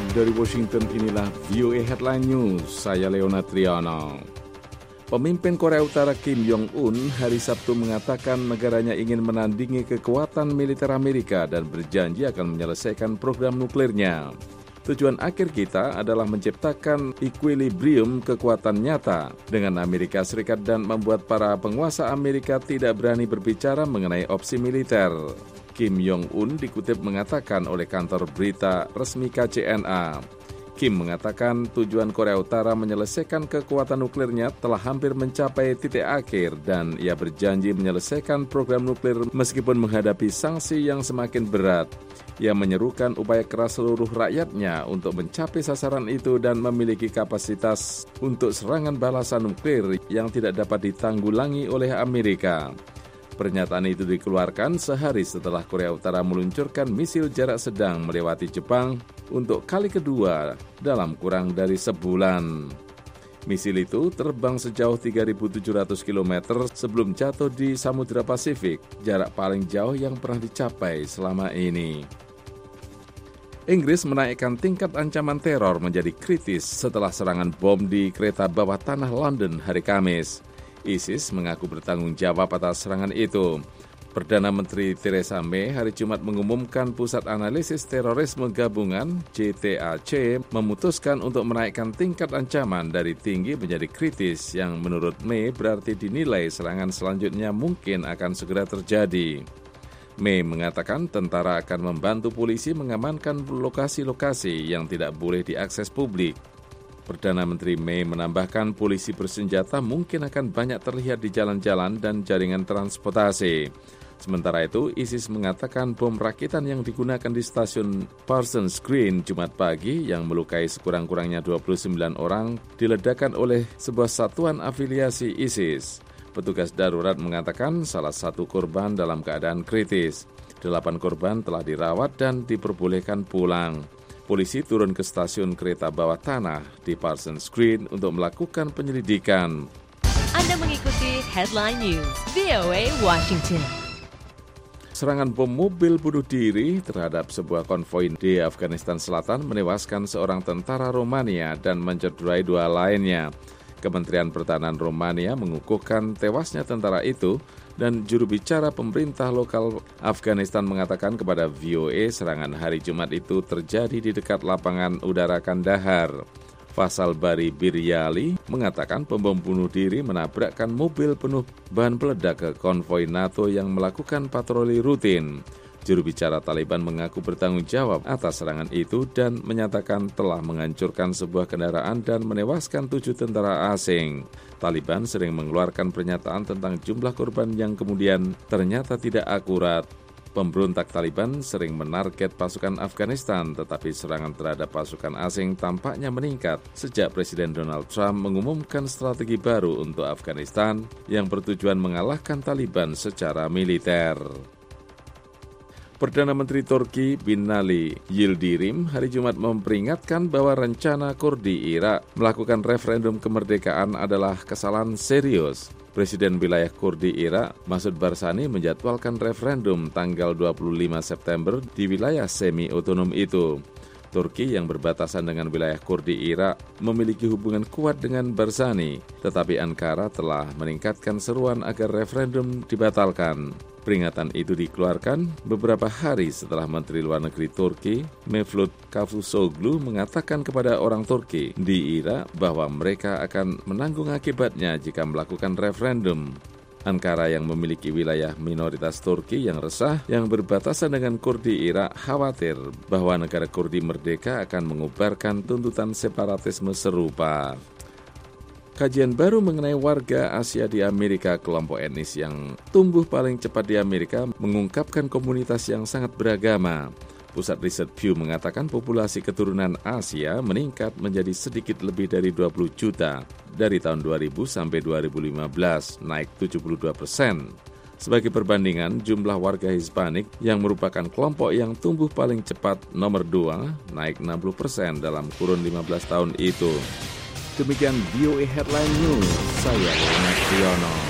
dari Washington, inilah VOA Headline News. Saya Leona Triano. Pemimpin Korea Utara Kim Jong-un hari Sabtu mengatakan negaranya ingin menandingi kekuatan militer Amerika dan berjanji akan menyelesaikan program nuklirnya. Tujuan akhir kita adalah menciptakan equilibrium kekuatan nyata dengan Amerika Serikat dan membuat para penguasa Amerika tidak berani berbicara mengenai opsi militer. Kim Jong-un dikutip mengatakan oleh kantor berita resmi KCNA. Kim mengatakan tujuan Korea Utara menyelesaikan kekuatan nuklirnya telah hampir mencapai titik akhir dan ia berjanji menyelesaikan program nuklir meskipun menghadapi sanksi yang semakin berat. Ia menyerukan upaya keras seluruh rakyatnya untuk mencapai sasaran itu dan memiliki kapasitas untuk serangan balasan nuklir yang tidak dapat ditanggulangi oleh Amerika. Pernyataan itu dikeluarkan sehari setelah Korea Utara meluncurkan misil jarak sedang melewati Jepang untuk kali kedua dalam kurang dari sebulan. Misil itu terbang sejauh 3.700 km sebelum jatuh di Samudra Pasifik, jarak paling jauh yang pernah dicapai selama ini. Inggris menaikkan tingkat ancaman teror menjadi kritis setelah serangan bom di kereta bawah tanah London hari Kamis. ISIS mengaku bertanggung jawab atas serangan itu. Perdana Menteri Theresa May hari Jumat mengumumkan Pusat Analisis Terorisme Gabungan JTAC memutuskan untuk menaikkan tingkat ancaman dari tinggi menjadi kritis yang menurut May berarti dinilai serangan selanjutnya mungkin akan segera terjadi. May mengatakan tentara akan membantu polisi mengamankan lokasi-lokasi yang tidak boleh diakses publik. Perdana Menteri May menambahkan polisi bersenjata mungkin akan banyak terlihat di jalan-jalan dan jaringan transportasi. Sementara itu, ISIS mengatakan bom rakitan yang digunakan di stasiun Parsons Green Jumat pagi yang melukai sekurang-kurangnya 29 orang diledakkan oleh sebuah satuan afiliasi ISIS. Petugas darurat mengatakan salah satu korban dalam keadaan kritis. 8 korban telah dirawat dan diperbolehkan pulang. Polisi turun ke stasiun kereta bawah tanah di Parsons Green untuk melakukan penyelidikan. Anda mengikuti Headline News, VOA Washington. Serangan bom mobil bunuh diri terhadap sebuah konvoi di Afghanistan Selatan menewaskan seorang tentara Romania dan mencederai 2 lainnya. Kementerian Pertahanan Romania mengukuhkan tewasnya tentara itu dan juru bicara pemerintah lokal Afghanistan mengatakan kepada VOA serangan hari Jumat itu terjadi di dekat lapangan udara Kandahar. Faisal Bari Biryali mengatakan pembom bunuh diri menabrakkan mobil penuh bahan peledak ke konvoi NATO yang melakukan patroli rutin. Juru bicara Taliban mengaku bertanggung jawab atas serangan itu dan menyatakan telah menghancurkan sebuah kendaraan dan menewaskan 7 tentara asing. Taliban sering mengeluarkan pernyataan tentang jumlah korban yang kemudian ternyata tidak akurat. Pemberontak Taliban sering menarget pasukan Afghanistan, tetapi serangan terhadap pasukan asing tampaknya meningkat sejak Presiden Donald Trump mengumumkan strategi baru untuk Afghanistan yang bertujuan mengalahkan Taliban secara militer. Perdana Menteri Turki Binali Yildirim hari Jumat memperingatkan bahwa rencana Kurdi Irak melakukan referendum kemerdekaan adalah kesalahan serius. Presiden wilayah Kurdi Irak, Masud Barzani, menjadwalkan referendum tanggal 25 September di wilayah semi-otonom itu. Turki yang berbatasan dengan wilayah Kurdi Irak memiliki hubungan kuat dengan Barzani, tetapi Ankara telah meningkatkan seruan agar referendum dibatalkan. Peringatan itu dikeluarkan beberapa hari setelah Menteri Luar Negeri Turki, Mevlut Cavusoglu, mengatakan kepada orang Turki di Irak bahwa mereka akan menanggung akibatnya jika melakukan referendum. Ankara yang memiliki wilayah minoritas Turki yang resah yang berbatasan dengan Kurdi Irak khawatir bahwa negara Kurdi merdeka akan mengubarkan tuntutan separatisme serupa. Kajian baru mengenai warga Asia di Amerika, kelompok etnis yang tumbuh paling cepat di Amerika, mengungkapkan komunitas yang sangat beragama. Pusat Riset Pew mengatakan populasi keturunan Asia meningkat menjadi sedikit lebih dari 20 juta dari tahun 2000 sampai 2015, naik 72%. Sebagai perbandingan, jumlah warga Hispanik yang merupakan kelompok yang tumbuh paling cepat nomor 2, naik 60% dalam kurun 15 tahun itu. Demikian VOA Headline News, saya Leonard Triano.